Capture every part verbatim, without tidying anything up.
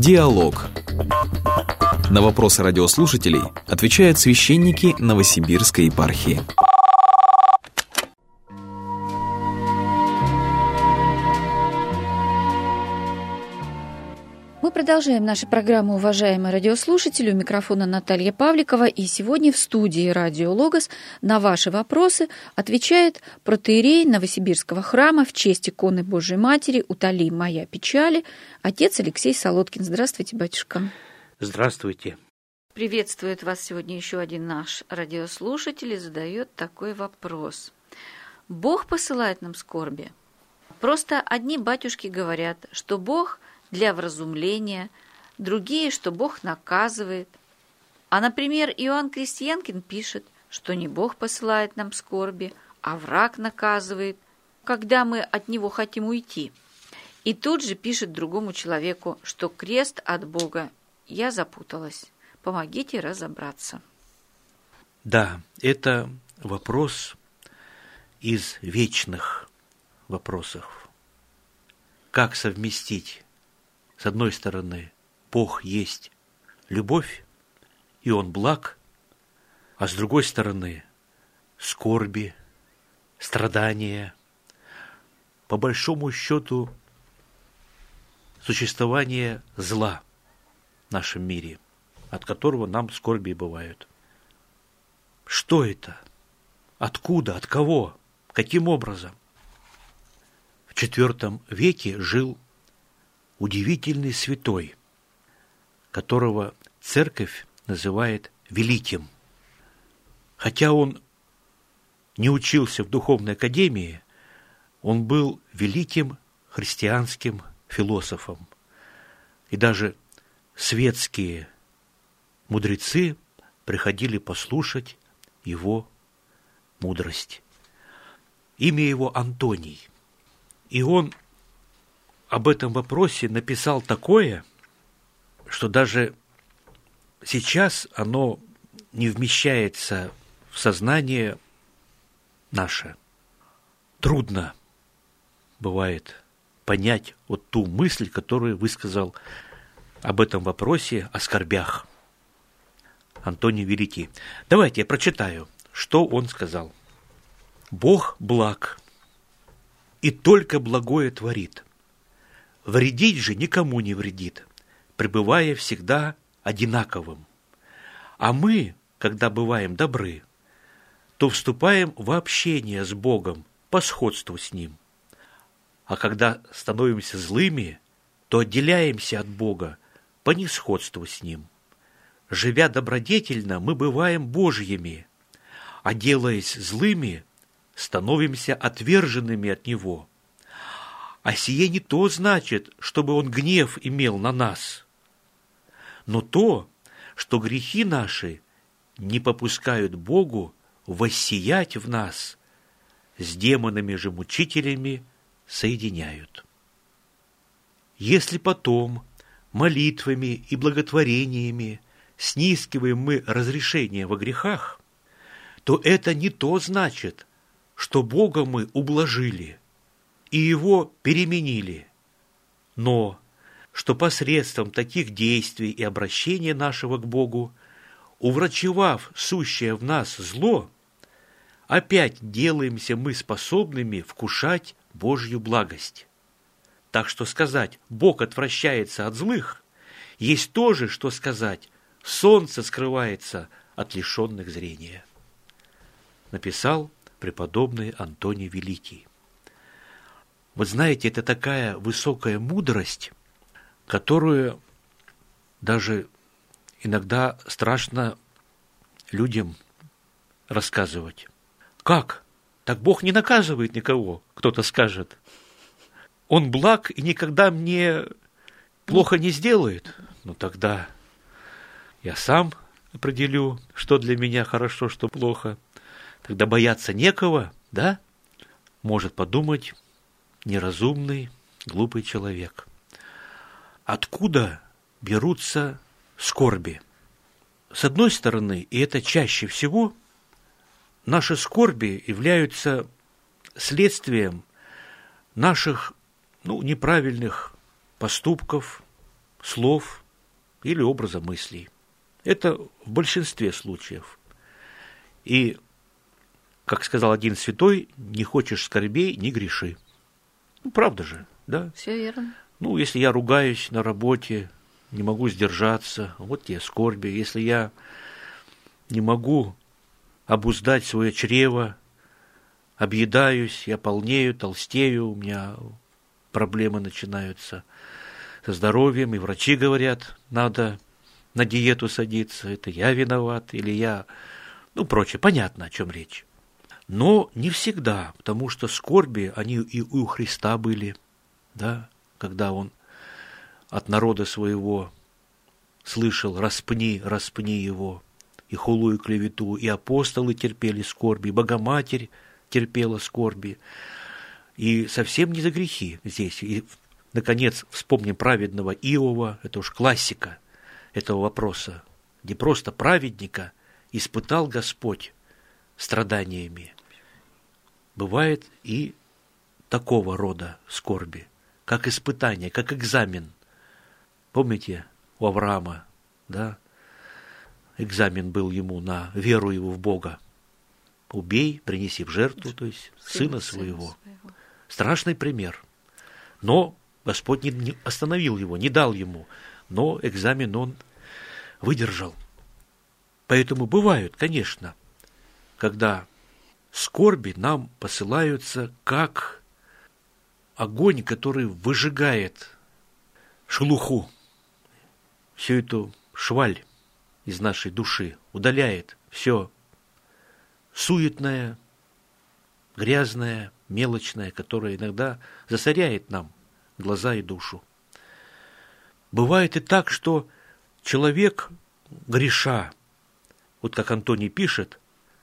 Диалог. На вопросы радиослушателей отвечают священники Новосибирской епархии. Мы продолжаем нашу программу, уважаемые радиослушатели. У микрофона Наталья Павликова. И сегодня в студии «Радио Логос» на ваши вопросы отвечает протоиерей Новосибирского храма в честь иконы Божией Матери «Утоли моя печали» отец Алексей Солодкин. Здравствуйте, батюшка. Здравствуйте. Приветствует вас сегодня еще один наш радиослушатель и задает такой вопрос. Бог посылает нам скорби? Просто одни батюшки говорят, что Бог для вразумления, другие, что Бог наказывает. А, например, Иоанн Крестьянкин пишет, что не Бог посылает нам скорби, а враг наказывает, когда мы от него хотим уйти. И тут же пишет другому человеку, что крест от Бога. Я запуталась. Помогите разобраться. Да, это вопрос из вечных вопросов. Как совместить? С одной стороны, Бог есть любовь, и Он благ, а с другой стороны, скорби, страдания, по большому счету, существование зла в нашем мире, от которого нам скорби бывают. Что это? Откуда? От кого? Каким образом? В четвертом веке жил удивительный святой, которого церковь называет великим. Хотя он не учился в духовной академии, он был великим христианским философом. И даже светские мудрецы приходили послушать его мудрость. Имя его Антоний. И он об этом вопросе написал такое, что даже сейчас оно не вмещается в сознание наше. Трудно бывает понять вот ту мысль, которую высказал об этом вопросе о скорбях Антоний Великий. Давайте я прочитаю, что он сказал. «Бог благ, и только благое творит. Вредить же никому не вредит, пребывая всегда одинаковым. А мы, когда бываем добры, то вступаем в общение с Богом по сходству с Ним. А когда становимся злыми, то отделяемся от Бога по несходству с Ним. Живя добродетельно, мы бываем Божьими, а делаясь злыми, становимся отверженными от Него. А сие не то значит, чтобы Он гнев имел на нас, но то, что грехи наши не попускают Богу воссиять в нас, с демонами же мучителями соединяют. Если потом молитвами и благотворениями снискиваем мы разрешение во грехах, то это не то значит, что Бога мы ублажили и Его переменили, но что посредством таких действий и обращения нашего к Богу, уврачевав сущее в нас зло, опять делаемся мы способными вкушать Божью благость. Так что сказать «Бог отвращается от злых» есть то же, что сказать «Солнце скрывается от лишенных зрения», написал преподобный Антоний Великий. Вы знаете, это такая высокая мудрость, которую даже иногда страшно людям рассказывать. Как? Так Бог не наказывает никого, кто-то скажет. Он благ и никогда мне плохо не сделает. Ну тогда я сам определю, что для меня хорошо, что плохо. Тогда бояться некого, да? Может подумать неразумный, глупый человек. Откуда берутся скорби? С одной стороны, и это чаще всего, наши скорби являются следствием наших ну, неправильных поступков, слов или образа мыслей. Это в большинстве случаев. И, как сказал один святой, не хочешь скорбей, не греши. Ну, правда же, да? Все верно. Ну, если я ругаюсь на работе, не могу сдержаться, вот тебе скорби. Если я не могу обуздать свое чрево, объедаюсь, я полнею, толстею, у меня проблемы начинаются со здоровьем, и врачи говорят, надо на диету садиться, это я виноват, или я, ну, прочее, понятно, о чем речь. Но не всегда, потому что скорби, они и у Христа были, да, когда Он от народа своего слышал «распни, распни его», и хулу, и клевету, и апостолы терпели скорби, и Богоматерь терпела скорби, и совсем не за грехи здесь. И, наконец, вспомним праведного Иова, это уж классика этого вопроса, где просто праведника испытал Господь страданиями. Бывает и такого рода скорби, как испытание, как экзамен. Помните, у Авраама, да, экзамен был ему на веру его в Бога. Убей, принеси в жертву, то есть сына, сына своего. своего. Страшный пример. Но Господь не, не остановил его, не дал ему, но экзамен он выдержал. Поэтому бывают, конечно, когда скорби нам посылаются как огонь, который выжигает шелуху, всю эту шваль из нашей души, удаляет все суетное, грязное, мелочное, которое иногда засоряет нам глаза и душу. Бывает и так, что человек, греша, вот как Антоний пишет,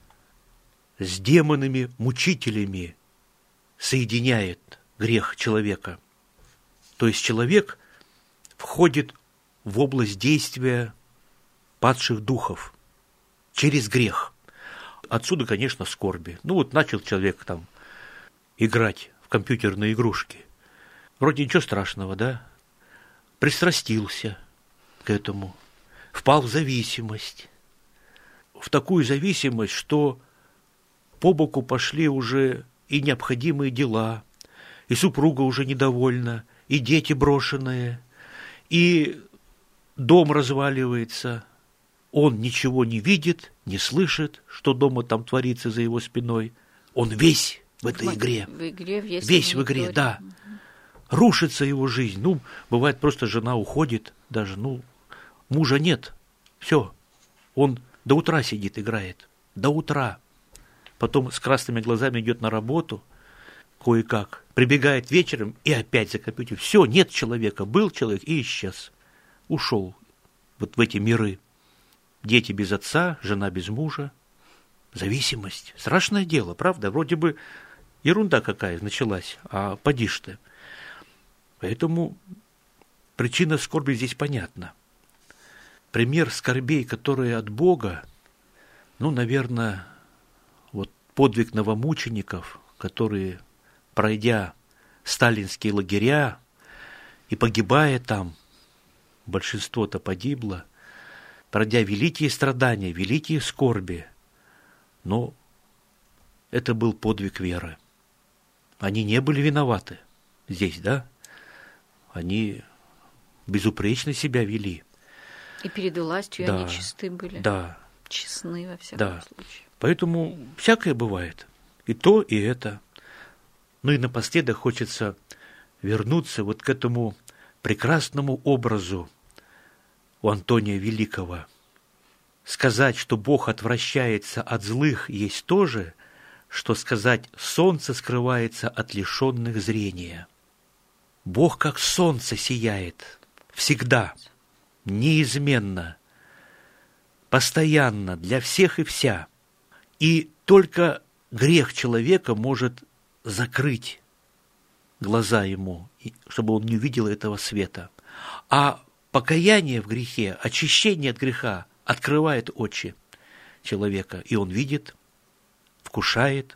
с демонами-мучителями соединяет грех человека. То есть человек входит в область действия падших духов через грех. Отсюда, конечно, скорби. Ну вот начал человек там играть в компьютерные игрушки. Вроде ничего страшного, да? Пристрастился к этому, впал в зависимость. В такую зависимость, что по боку пошли уже и необходимые дела, и супруга уже недовольна, и дети брошенные, и дом разваливается. Он ничего не видит, не слышит, что дома там творится за его спиной. Он весь в этой в игре. В игре весь в игре, да. Угу. Рушится его жизнь. Ну, бывает, просто жена уходит, даже, ну, мужа нет. Все. Он до утра сидит, играет. До утра. Потом с красными глазами идет на работу, кое-как, прибегает вечером и опять за компьютер. Все, нет человека. Был человек и исчез. Ушел вот в эти миры. Дети без отца, жена без мужа. Зависимость. Страшное дело, правда? Вроде бы ерунда какая началась, а поди ж ты. Поэтому причина скорби здесь понятна. Пример скорбей, которые от Бога, ну, наверное, вот подвиг новомучеников, которые, пройдя сталинские лагеря и погибая там, большинство-то погибло, пройдя великие страдания, великие скорби, но это был подвиг веры. Они не были виноваты здесь, да? Они безупречно себя вели. И перед властью да, они чисты были. Да. Честны во всяком да. случае. Поэтому всякое бывает. И то, и это. Ну и напоследок хочется вернуться вот к этому прекрасному образу у Антония Великого. Сказать, что Бог отвращается от злых, есть то же, что сказать, солнце скрывается от лишенных зрения. Бог как солнце сияет всегда, неизменно, постоянно, для всех и вся. И только грех человека может закрыть глаза ему, чтобы он не увидел этого света. А покаяние в грехе, очищение от греха открывает очи человека, и он видит, вкушает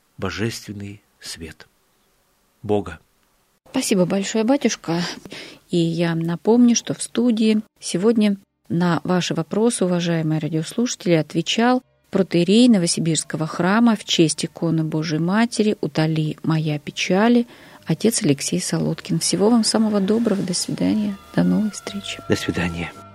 божественный свет Бога. Спасибо большое, батюшка. И я напомню, что в студии сегодня на ваши вопросы, уважаемые радиослушатели, отвечал протоиерей Новосибирского храма в честь иконы Божией Матери «Утоли моя печали» отец Алексей Солодкин. Всего вам самого доброго. До свидания. До новой встречи. До свидания.